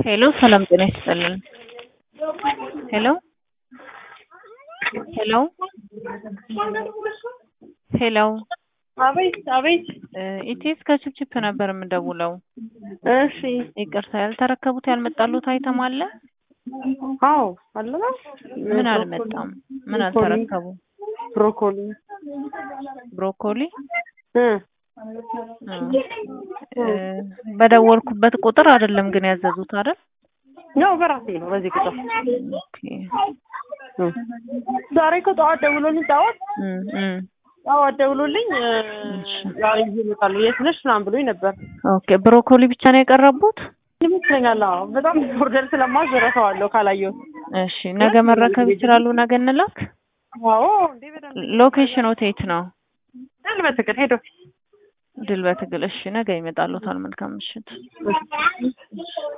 ሄሎ ሰላም ጤና ይስጥልን። ሄሎ ሄሎ ሄሎ አቤት ኢቲኤስ ከችፕችፕ ነበር የምደውለው። እሺ ይቅርታ ያልተረከቡት ያልመጣሉት አይተም አለ? አዎ አለ። ምን አልመጣም? ምን አልተረከቡ? ብሮኮሊ በደወልኩበት ቁጥር አይደለም ግን ያዘዙት አይደል? ነው በራሴ ነው በዚህ ቁጥር። ኦኬ ዛሬ ከጠዋት ደውሎልኝ ጠዋት ደውሎልኝ ዛሬ ይመጣሉ የት ነሽ ምናምን ብሎኝ ነበር። ኦኬ ብሮኮሊ ብቻ ነው የቀረቡት? ይመስለኛል። አዎ በጣም ኦርደር ስለማዘረፈዋለሁ ካላየሁት። እሺ ነገ መረከብ ይችላሉ? ነገ እንላክ? አዎ እንዴ በደንብ። ሎኬሽኑ የት ነው? ድል በትግል። እሺ ነገ ይመጣሉታል። መልካም ምሽት።